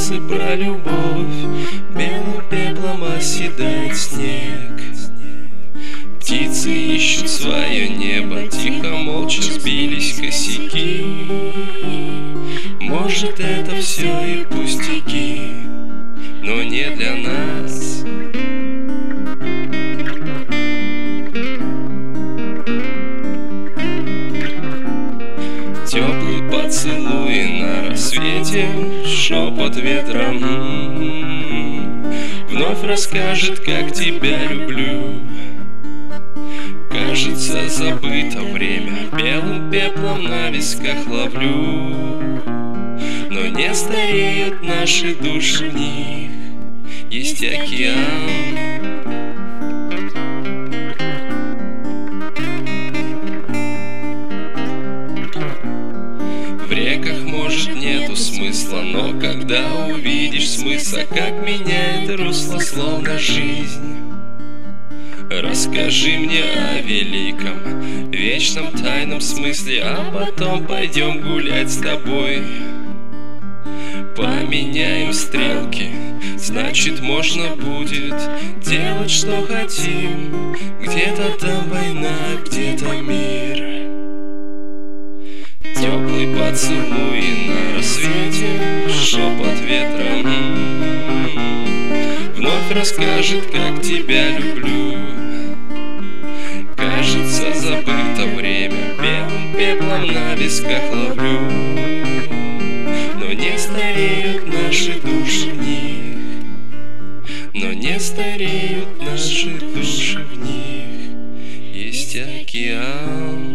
вопросы про любовь. Белым пеплом оседает снег. Птицы ищут свое небо, тихо, молча сбились косяки. Может, это все и пустяки, но не для нас. Теплый поцелуй на рассвете, шепот ветра вновь расскажет, как тебя люблю. Кажется, забыто время, белым пеплом на висках ловлю. Но не стареют наши души, в них есть океан. В реках, может, нету смысла, но когда увидишь смысл, как меняет русло, словно жизнь. Расскажи мне о великом, вечном, тайном смысле, а потом пойдем гулять с тобой. Поменяем стрелки, значит, можно будет делать, что хотим. Где-то там война, где-то мир. Теплый поцелуй на рассвете, шепот ветра вновь расскажет, как тебя люблю. Кажется, забыто время, белым пеплом на висках ловлю. Но не стареют наши души, в них, но не стареют наши души, в них есть океан.